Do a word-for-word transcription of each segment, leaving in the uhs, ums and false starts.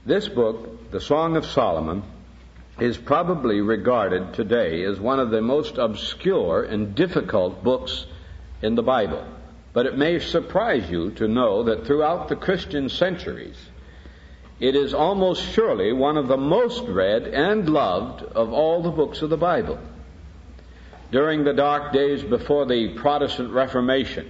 This book, the Song of Solomon, is probably regarded today as one of the most obscure and difficult books in the Bible. But it may surprise you to know that throughout the Christian centuries, it is almost surely one of the most read and loved of all the books of the Bible. During the dark days before the Protestant Reformation,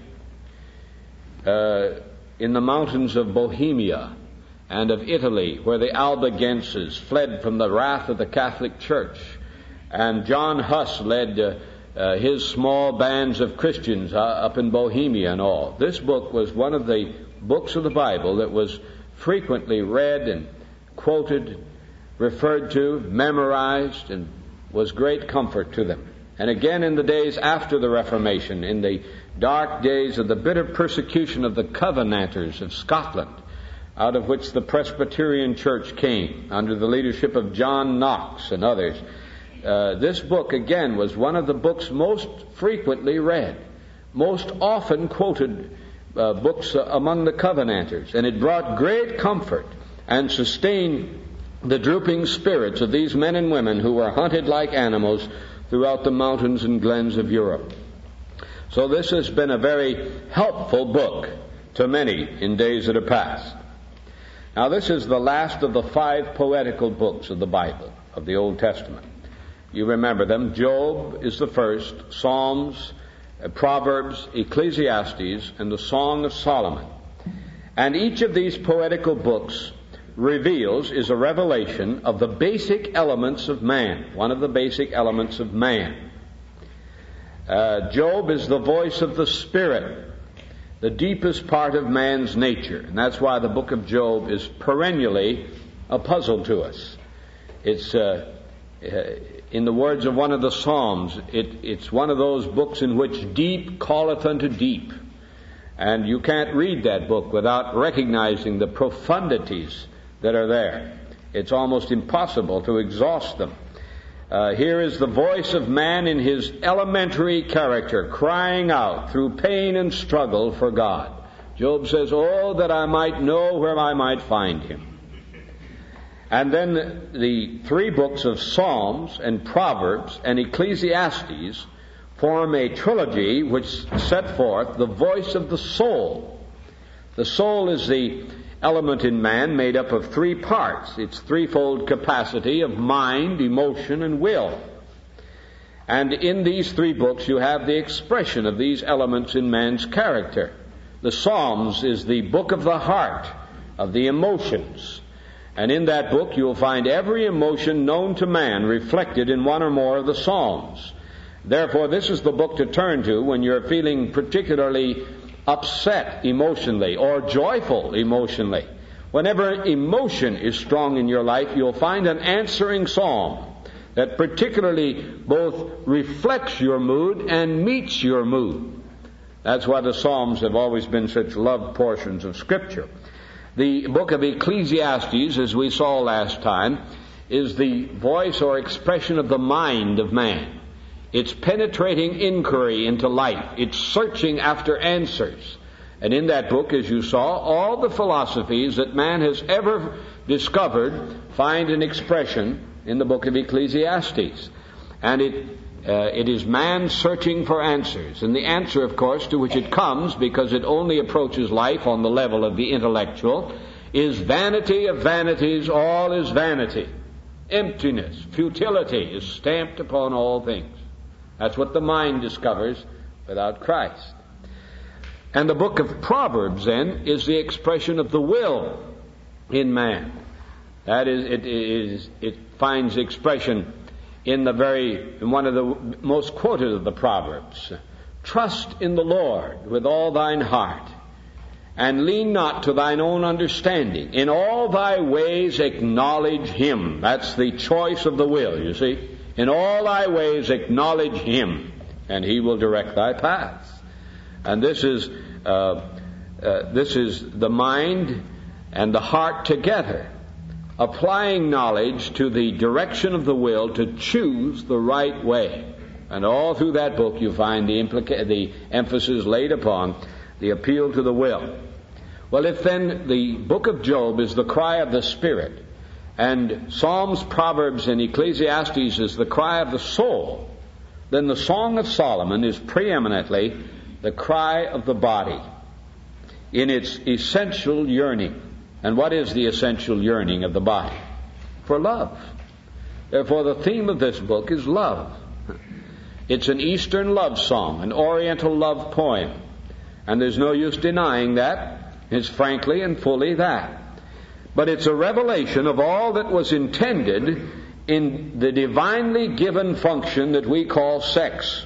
uh, in the mountains of Bohemia and of Italy, where the Albigenses fled from the wrath of the Catholic Church, and John Huss led uh, uh, his small bands of Christians uh, up in Bohemia and all. This book was one of the books of the Bible that was frequently read and quoted, referred to, memorized, and was great comfort to them. And again in the days after the Reformation, in the dark days of the bitter persecution of the Covenanters of Scotland, out of which the Presbyterian Church came under the leadership of John Knox and others, uh, this book again was one of the books most frequently read, most often quoted uh, books uh, among the Covenanters, and it brought great comfort and sustained the drooping spirits of these men and women who were hunted like animals throughout the mountains and glens of Europe. So this has been a very helpful book to many in days that are past. Now this is the last of the five poetical books of the Bible, of the Old Testament. You remember them. Job is the first, Psalms, uh, Proverbs, Ecclesiastes, and the Song of Solomon. And each of these poetical books reveals, is a revelation of the basic elements of man, one of the basic elements of man. Uh, Job is the voice of the Spirit, the deepest part of man's nature. And that's why the book of Job is perennially a puzzle to us. It's, uh, uh, in the words of one of the Psalms, it, it's one of those books in which deep calleth unto deep. And you can't read that book without recognizing the profundities that are there. It's almost impossible to exhaust them. Uh, here is the voice of man in his elementary character, crying out through pain and struggle for God. Job says, "Oh, that I might know where I might find him." And then the three books of Psalms and Proverbs and Ecclesiastes form a trilogy which set forth the voice of the soul. The soul is the element in man made up of three parts. Its threefold capacity of mind, emotion, and will. And in these three books you have the expression of these elements in man's character. The Psalms is the book of the heart, of the emotions. And in that book you'll find every emotion known to man reflected in one or more of the Psalms. Therefore, this is the book to turn to when you're feeling particularly upset emotionally or joyful emotionally. Whenever emotion is strong in your life, you'll find an answering psalm that particularly both reflects your mood and meets your mood. That's why the Psalms have always been such loved portions of Scripture. The book of Ecclesiastes, as we saw last time, is the voice or expression of the mind of man. It's penetrating inquiry into life. It's searching after answers. And in that book, as you saw, all the philosophies that man has ever discovered find an expression in the book of Ecclesiastes. And it uh, it is man searching for answers. And the answer, of course, to which it comes, because it only approaches life on the level of the intellectual, is vanity of vanities, all is vanity. Emptiness, futility is stamped upon all things. That's what the mind discovers without Christ. And the book of Proverbs, then, is the expression of the will in man. That is, it is, it finds expression in the very, in one of the most quoted of the Proverbs. Trust in the Lord with all thine heart, and lean not to thine own understanding. In all thy ways acknowledge him. That's the choice of the will, you see. In all thy ways acknowledge him, and he will direct thy paths. And this is uh, uh, this is the mind and the heart together, applying knowledge to the direction of the will to choose the right way. And all through that book you find the implica- the emphasis laid upon the appeal to the will. Well, if then the book of Job is the cry of the Spirit, and Psalms, Proverbs, and Ecclesiastes is the cry of the soul, then the Song of Solomon is preeminently the cry of the body in its essential yearning. And what is the essential yearning of the body? For love. Therefore, the theme of this book is love. It's an Eastern love song, an Oriental love poem. And there's no use denying that. It's frankly and fully that. But it's a revelation of all that was intended in the divinely given function that we call sex.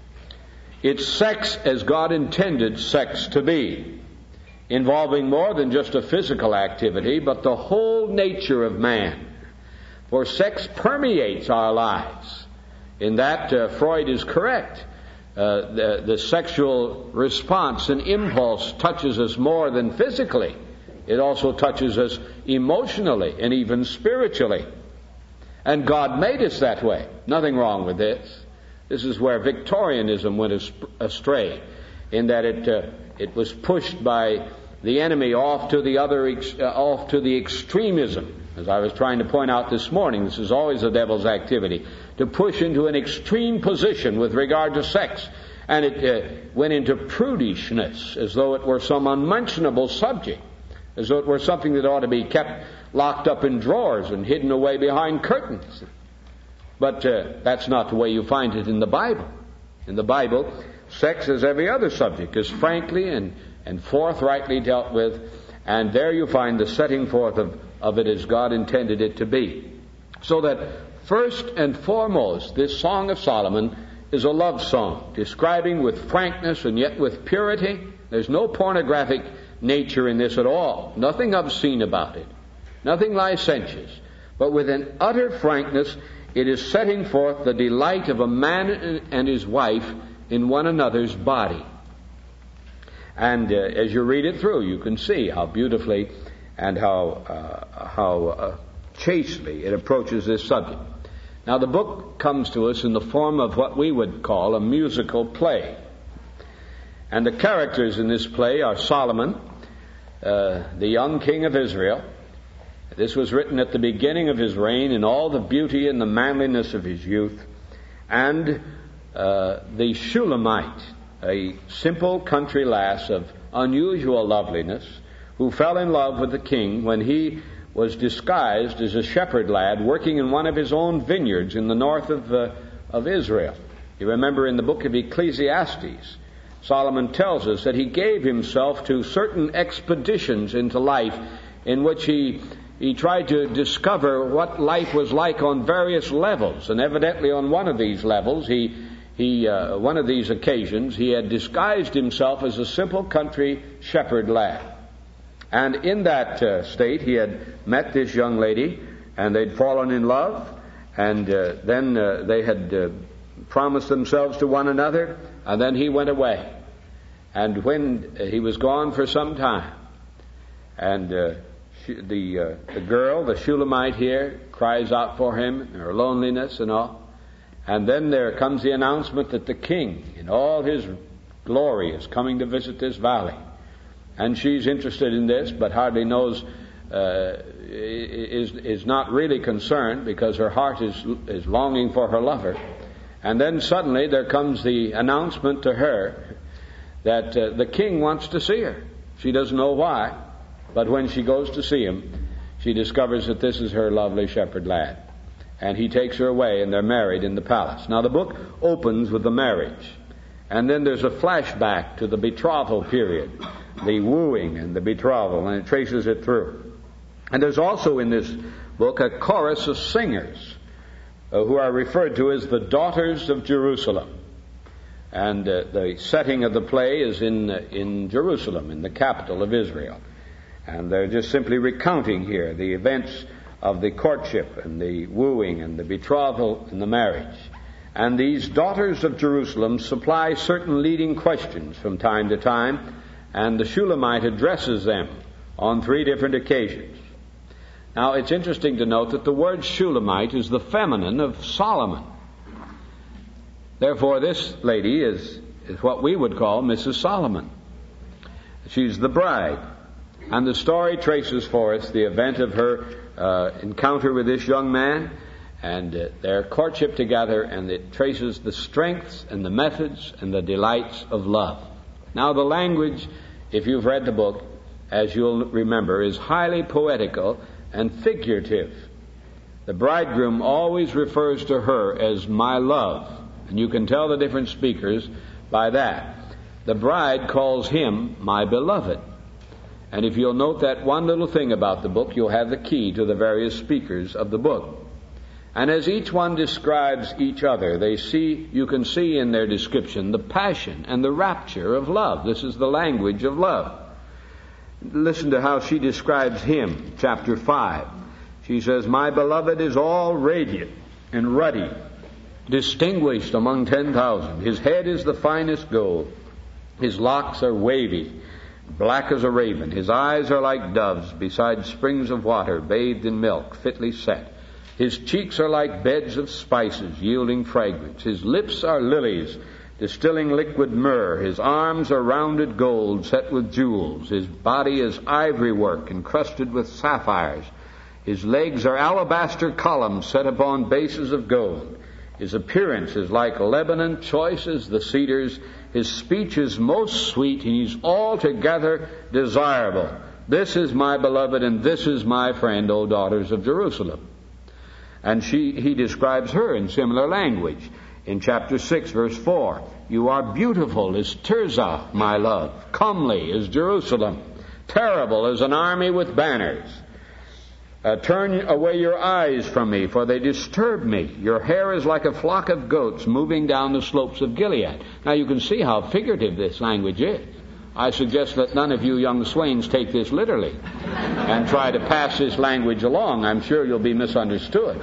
It's sex as God intended sex to be, involving more than just a physical activity, but the whole nature of man. For sex permeates our lives. In that, uh, Freud is correct. Uh, the, the sexual response and impulse touches us more than physically. It also touches us emotionally and even spiritually. And God made us that way. Nothing wrong with this. This is where Victorianism went astray, in that it uh, it was pushed by the enemy off to the other ex- uh, off to the extremism. As I was trying to point out this morning, this is always the devil's activity, to push into an extreme position with regard to sex. And it uh, went into prudishness, as though it were some unmentionable subject, as though it were something that ought to be kept locked up in drawers and hidden away behind curtains. But uh, that's not the way you find it in the Bible. In the Bible, sex, as every other subject, is frankly and, and forthrightly dealt with, and there you find the setting forth of, of it as God intended it to be. So that first and foremost, this Song of Solomon is a love song, describing with frankness and yet with purity. There's no pornographic nature in this at all. Nothing obscene about it. Nothing licentious. But with an utter frankness, it is setting forth the delight of a man and his wife in one another's body. And uh, as you read it through, you can see how beautifully and how uh, how uh, chastely it approaches this subject. Now, the book comes to us in the form of what we would call a musical play. And the characters in this play are Solomon, uh, the young king of Israel. This was written at the beginning of his reign in all the beauty and the manliness of his youth. And uh, the Shulamite, a simple country lass of unusual loveliness, who fell in love with the king when he was disguised as a shepherd lad working in one of his own vineyards in the north of, uh, of Israel. You remember in the book of Ecclesiastes, Solomon tells us that he gave himself to certain expeditions into life in which he he tried to discover what life was like on various levels. And evidently on one of these levels, he he uh, one of these occasions, he had disguised himself as a simple country shepherd lad. And in that uh, state, he had met this young lady, and they'd fallen in love, and uh, then uh, they had uh, promised themselves to one another, and then he went away. And when he was gone for some time, and uh, she, the uh, the girl, the Shulamite here, cries out for him in her loneliness and all, and then there comes the announcement that the king, in all his glory, is coming to visit this valley. And she's interested in this, but hardly knows, uh, is is not really concerned, because her heart is is longing for her lover. And then suddenly there comes the announcement to her that uh, the king wants to see her. She doesn't know why, but when she goes to see him, she discovers that this is her lovely shepherd lad. And he takes her away, and they're married in the palace. Now the book opens with the marriage, and then there's a flashback to the betrothal period, the wooing and the betrothal, and it traces it through. And there's also in this book a chorus of singers uh, who are referred to as the daughters of Jerusalem. And uh, the setting of the play is in uh, in Jerusalem, in the capital of Israel. And they're just simply recounting here the events of the courtship and the wooing and the betrothal and the marriage. And these daughters of Jerusalem supply certain leading questions from time to time, and the Shulamite addresses them on three different occasions. Now, it's interesting to note that the word Shulamite is the feminine of Solomon. Therefore, this lady is, is what we would call Missus Solomon. She's the bride. And the story traces for us the event of her uh, encounter with this young man and uh, their courtship together, and it traces the strengths and the methods and the delights of love. Now the language, if you've read the book, as you'll remember, is highly poetical and figurative. The bridegroom always refers to her as my love, and you can tell the different speakers by that. The bride calls him my beloved. And if you'll note that one little thing about the book, you'll have the key to the various speakers of the book. And as each one describes each other, they see, you can see in their description the passion and the rapture of love. This is the language of love. Listen to how she describes him, chapter five. She says, my beloved is all radiant and ruddy, distinguished among ten thousand. His head is the finest gold. His locks are wavy, black as a raven. His eyes are like doves beside springs of water, bathed in milk, fitly set. His cheeks are like beds of spices, yielding fragrance. His lips are lilies, distilling liquid myrrh. His arms are rounded gold, set with jewels. His body is ivory work, encrusted with sapphires. His legs are alabaster columns set upon bases of gold. His appearance is like Lebanon, choice as the cedars. His speech is most sweet, and he's altogether desirable. This is my beloved, and this is my friend, O daughters of Jerusalem. And she, he describes her in similar language. In chapter six, verse four, you are beautiful as Tirzah, my love, comely as Jerusalem, terrible as an army with banners. Uh, turn away your eyes from me, for they disturb me. Your hair is like a flock of goats moving down the slopes of Gilead. Now you can see how figurative this language is. I suggest that none of you young swains take this literally and try to pass this language along. I'm sure you'll be misunderstood.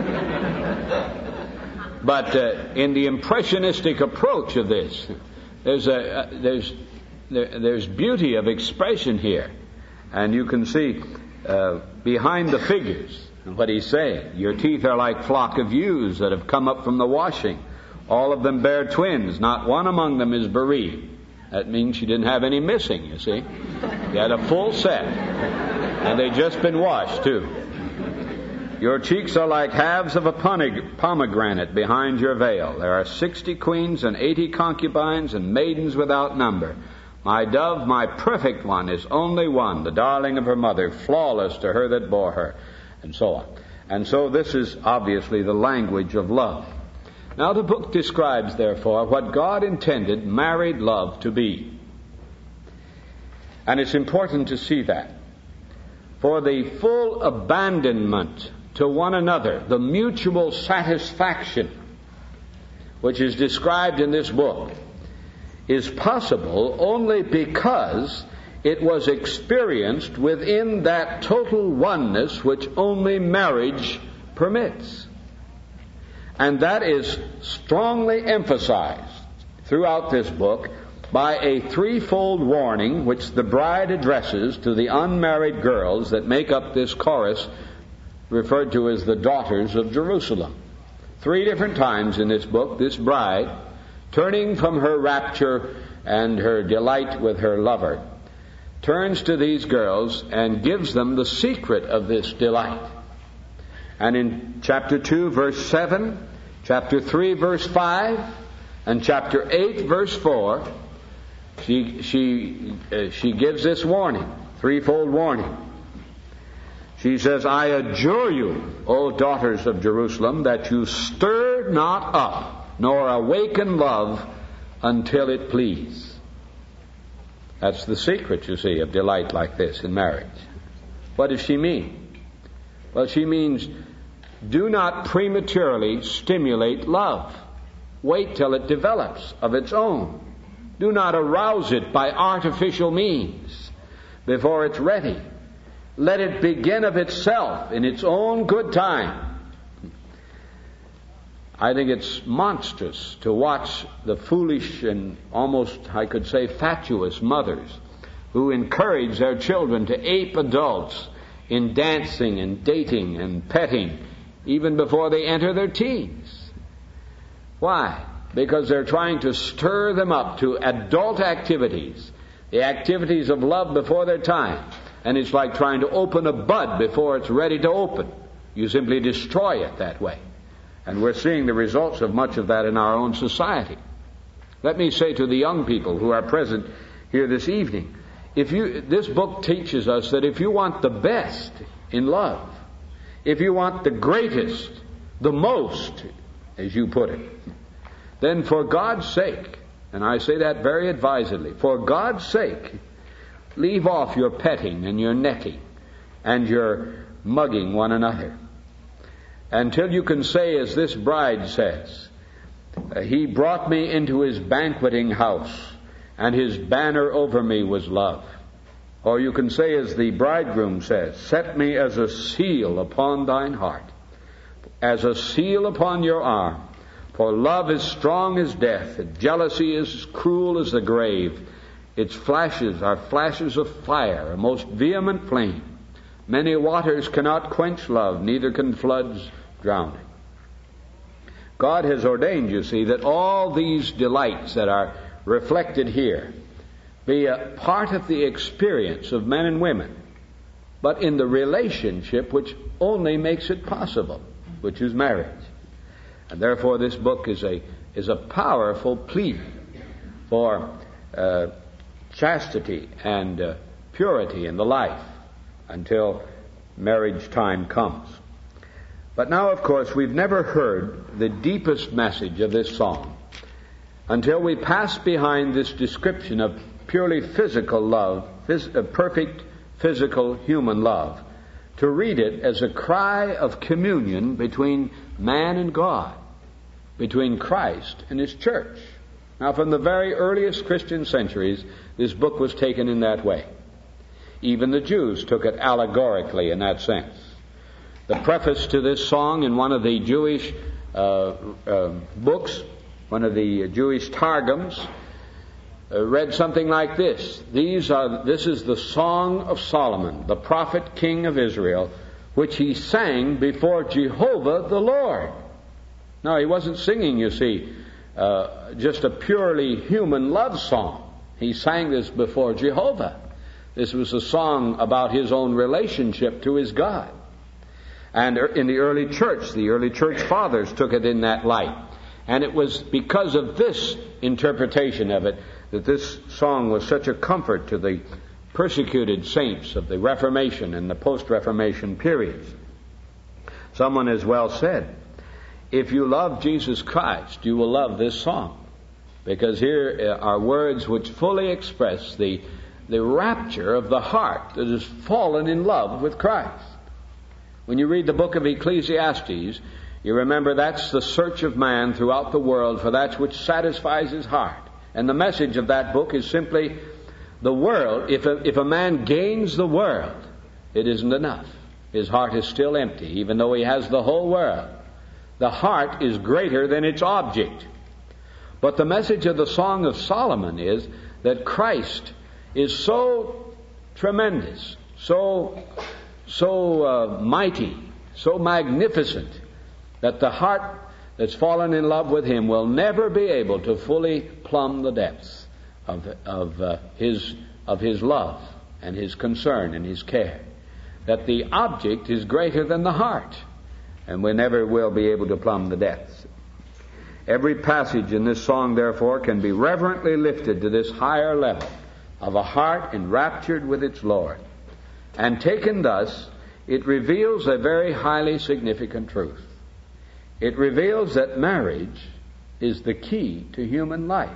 But uh, in the impressionistic approach of this, there's a uh, there's there, there's beauty of expression here, and you can see uh, behind the figures what he's saying. Your teeth are like flock of ewes that have come up from the washing. All of them bear twins. Not one among them is bereaved. That means she didn't have any missing, you see. She had a full set. And they'd just been washed, too. Your cheeks are like halves of a pomegranate behind your veil. There are sixty queens and eighty concubines and maidens without number. My dove, my perfect one, is only one, the darling of her mother, flawless to her that bore her, and so on. And so this is obviously the language of love. Now the book describes, therefore, what God intended married love to be. And it's important to see that. For the full abandonment to one another, the mutual satisfaction, which is described in this book, is possible only because it was experienced within that total oneness which only marriage permits. And that is strongly emphasized throughout this book by a threefold warning which the bride addresses to the unmarried girls that make up this chorus referred to as the daughters of Jerusalem. Three different times in this book, this bride, turning from her rapture and her delight with her lover, turns to these girls and gives them the secret of this delight. And in chapter two, verse seven, chapter three, verse five, and chapter eight, verse four, she she uh, she gives this warning, threefold warning. She says, I adjure you, O daughters of Jerusalem, that you stir not up, nor awaken love until it please. That's the secret, you see, of delight like this in marriage. What does she mean? Well, she means do not prematurely stimulate love. Wait till it develops of its own. Do not arouse it by artificial means before it's ready. Let it begin of itself in its own good time. I think it's monstrous to watch the foolish and almost, I could say, fatuous mothers who encourage their children to ape adults in dancing and dating and petting even before they enter their teens. Why? Because they're trying to stir them up to adult activities, the activities of love before their time. And it's like trying to open a bud before it's ready to open. You simply destroy it that way. And we're seeing the results of much of that in our own society. Let me say to the young people who are present here this evening, if you, this book teaches us that if you want the best in love, if you want the greatest, the most, as you put it, then for God's sake, and I say that very advisedly, for God's sake, leave off your petting and your necking and your mugging one another, until you can say, as this bride says, He brought me into His banqueting house, and His banner over me was love. Or you can say, as the bridegroom says, set me as a seal upon thine heart, as a seal upon your arm. For love is strong as death, and jealousy is as cruel as the grave. Its flashes are flashes of fire, a most vehement flame. Many waters cannot quench love, neither can floods drown it. God has ordained, you see, that all these delights that are reflected here be a part of the experience of men and women, but in the relationship which only makes it possible, which is marriage. And therefore this book is a is a powerful plea for uh, chastity and uh, purity in the life until marriage time comes. But now, of course, we've never heard the deepest message of this song until we pass behind this description of purely physical love, phys- uh, perfect physical human love, to read it as a cry of communion between man and God, between Christ and His church. Now, from the very earliest Christian centuries, this book was taken in that way. Even the Jews took it allegorically in that sense. The preface to this song in one of the Jewish uh, uh, books, one of the Jewish Targums, uh, read something like this. These are, this is the Song of Solomon, the prophet king of Israel, which he sang before Jehovah the Lord. Now, he wasn't singing, you see, uh, just a purely human love song. He sang this before Jehovah. This was a song about his own relationship to his God. And in the early church, the early church fathers took it in that light. And it was because of this interpretation of it that this song was such a comfort to the persecuted saints of the Reformation and the post-Reformation periods. Someone has well said, if you love Jesus Christ, you will love this song. Because here are words which fully express the, the rapture of the heart that has fallen in love with Christ. When you read the book of Ecclesiastes, you remember that's the search of man throughout the world for that which satisfies his heart. And the message of that book is simply the world. If a, if a man gains the world, it isn't enough. His heart is still empty, even though he has the whole world. The heart is greater than its object. But the message of the Song of Solomon is that Christ is so tremendous, so so uh, mighty, so magnificent, that the heart that's fallen in love with Him will never be able to fully plumb the depths of of uh, his of His love and His concern and His care. That the object is greater than the heart, and we never will be able to plumb the depths. Every passage in this song, therefore, can be reverently lifted to this higher level of a heart enraptured with its Lord. And taken thus, it reveals a very highly significant truth. It reveals that marriage is the key to human life.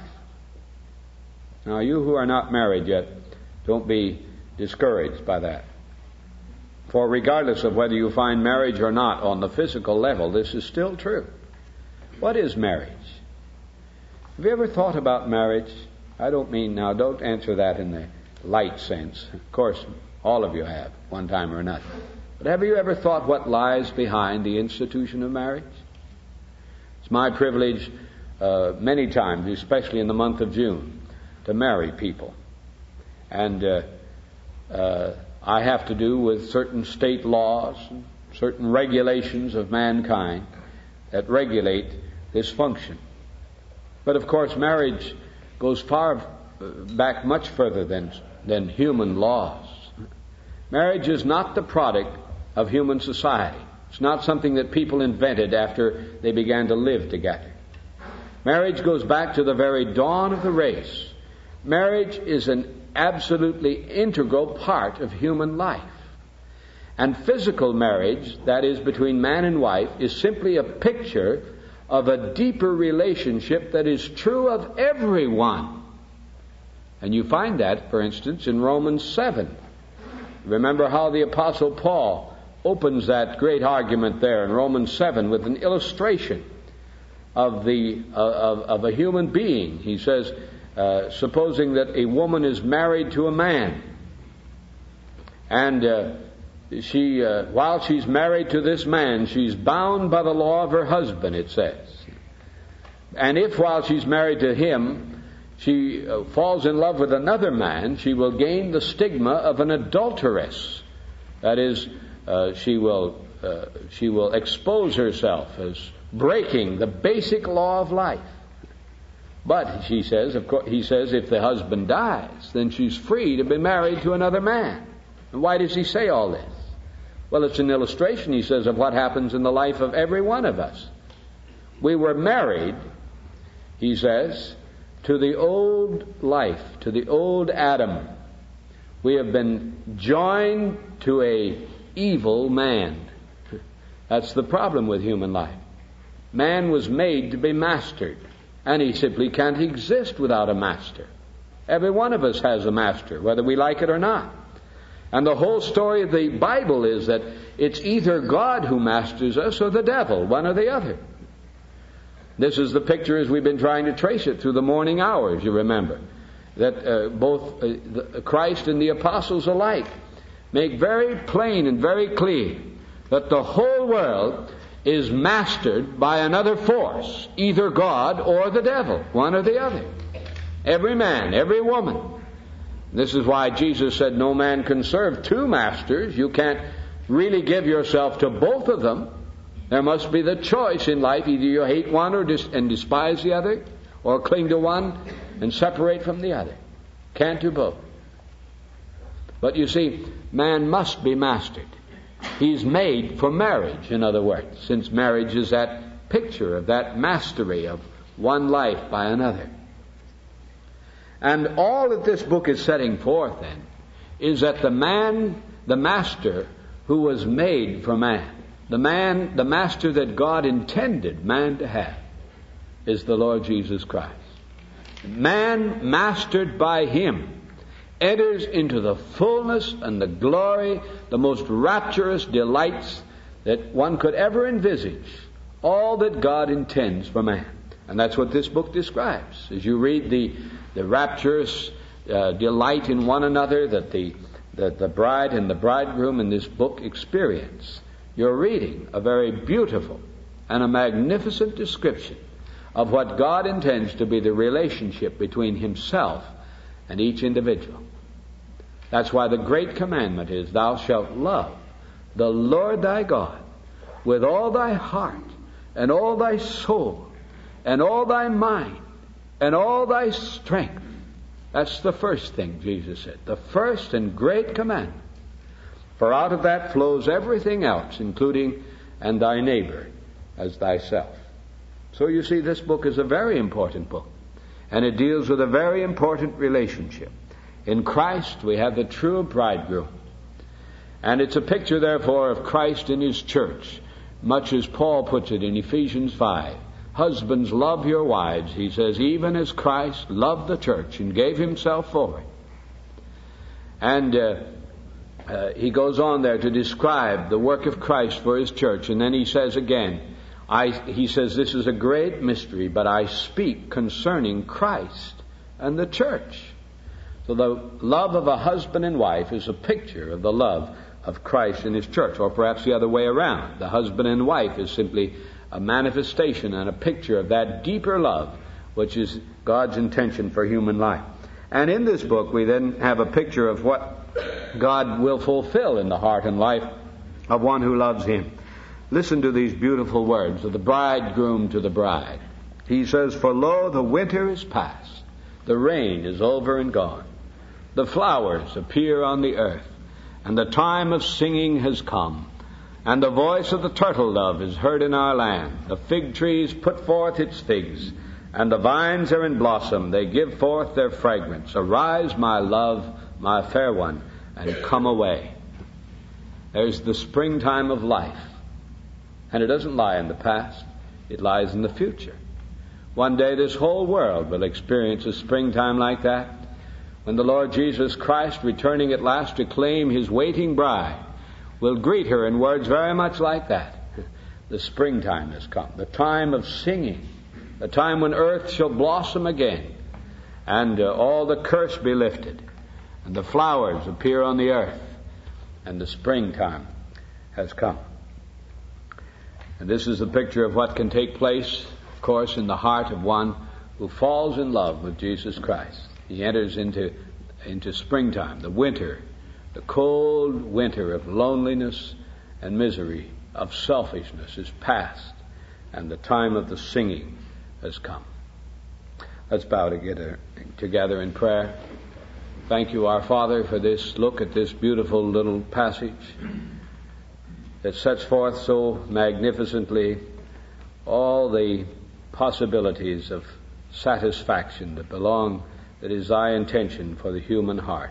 Now, you who are not married yet, don't be discouraged by that. For regardless of whether you find marriage or not on the physical level, this is still true. What is marriage? Have you ever thought about marriage? I don't mean now, don't answer that in the light sense. Of course, all of you have, one time or another. But have you ever thought what lies behind the institution of marriage? It's my privilege uh, many times, especially in the month of June, to marry people. And uh, uh, I have to do with certain state laws, and certain regulations of mankind that regulate this function. But of course, marriage goes far back, much further than, than human laws. Marriage is not the product of human society. It's not something that people invented after they began to live together. Marriage goes back to the very dawn of the race. Marriage is an absolutely integral part of human life. And physical marriage, that is between man and wife, is simply a picture of a deeper relationship that is true of everyone. And you find that, for instance, in Romans seven. Remember how the Apostle Paul opens that great argument there in Romans seven with an illustration of the uh, of, of a human being. He says, uh, supposing that a woman is married to a man, and uh, she, uh, while she's married to this man, she's bound by the law of her husband, it says. And if while she's married to him, she uh, falls in love with another man, she will gain the stigma of an adulteress. That is, uh, she will uh, she will expose herself as breaking the basic law of life. But she says, of course, he says, if the husband dies, then she's free to be married to another man. And why does he say all this? Well, it's an illustration, he says, of what happens in the life of every one of us. We were married, he says, to the old life, to the old Adam. We have been joined to a evil man. That's the problem with human life. Man was made to be mastered, and he simply can't exist without a master. Every one of us has a master, whether we like it or not. And the whole story of the Bible is that it's either God who masters us or the devil, one or the other. This is the picture as we've been trying to trace it through the morning hours, you remember. That uh, both uh, the, Christ and the apostles alike make very plain and very clear that the whole world is mastered by another force, either God or the devil, one or the other. Every man, every woman. This is why Jesus said no man can serve two masters. You can't really give yourself to both of them. There must be the choice in life. Either you hate one or dis- and despise the other, or cling to one and separate from the other. Can't do both. But you see, man must be mastered. He's made for marriage, in other words, since marriage is that picture of that mastery of one life by another. And all that this book is setting forth, then, is that the man, the master who was made for man, the man, the master that God intended man to have, is the Lord Jesus Christ. Man, mastered by him, enters into the fullness and the glory, the most rapturous delights that one could ever envisage, all that God intends for man. And that's what this book describes. As you read the, the rapturous uh, delight in one another that the, that the bride and the bridegroom in this book experience, you're reading a very beautiful and a magnificent description of what God intends to be the relationship between himself and each individual. That's why the great commandment is, thou shalt love the Lord thy God with all thy heart and all thy soul and all thy mind and all thy strength. That's the first thing Jesus said, the first and great commandment. For out of that flows everything else, including and thy neighbor as thyself. So you see, this book is a very important book, and it deals with a very important relationship. In Christ we have the true bridegroom, and it's a picture therefore of Christ in his church, much as Paul puts it in Ephesians five. Husbands, love your wives, he says, even as Christ loved the church and gave himself for it. And uh, uh, he goes on there to describe the work of Christ for his church, and then he says again, I, he says, this is a great mystery, but I speak concerning Christ and the church. So the love of a husband and wife is a picture of the love of Christ and his church, or perhaps the other way around. The husband and wife is simply a manifestation and a picture of that deeper love, which is God's intention for human life. And in this book we then have a picture of what God will fulfill in the heart and life of one who loves him. Listen to these beautiful words of the bridegroom to the bride. He says, for lo, the winter is past, the rain is over and gone. The flowers appear on the earth, and the time of singing has come, and the voice of the turtle dove is heard in our land. The fig trees put forth its figs, and the vines are in blossom. They give forth their fragrance. Arise, my love, my fair one, and come away. There's the springtime of life. And it doesn't lie in the past. It lies in the future. One day this whole world will experience a springtime like that, when the Lord Jesus Christ, returning at last to claim His waiting bride, will greet her in words very much like that. The springtime has come, the time of singing, the time when earth shall blossom again, and uh, all the curse be lifted, and the flowers appear on the earth, and the springtime has come. And this is the picture of what can take place, of course, in the heart of one who falls in love with Jesus Christ. He enters into, into springtime, the winter, the cold winter of loneliness and misery, of selfishness is past, and the time of the singing has come. Let's bow together, together in prayer. Thank you, our Father, for this look at this beautiful little passage that sets forth so magnificently all the possibilities of satisfaction that belong, that is thy intention for the human heart.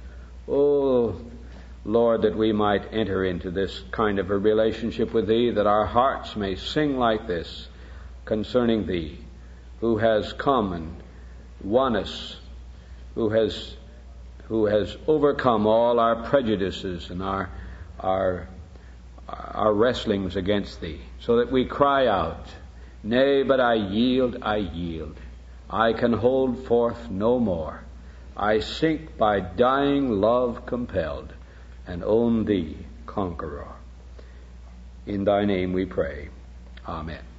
Oh, Lord, that we might enter into this kind of a relationship with Thee, that our hearts may sing like this concerning Thee, who has come and won us, who has who has overcome all our prejudices and our our our wrestlings against Thee, so that we cry out, Nay, but I yield, I yield. I can hold forth no more. I sink by dying love compelled, and own Thee, conqueror. In Thy name we pray. Amen.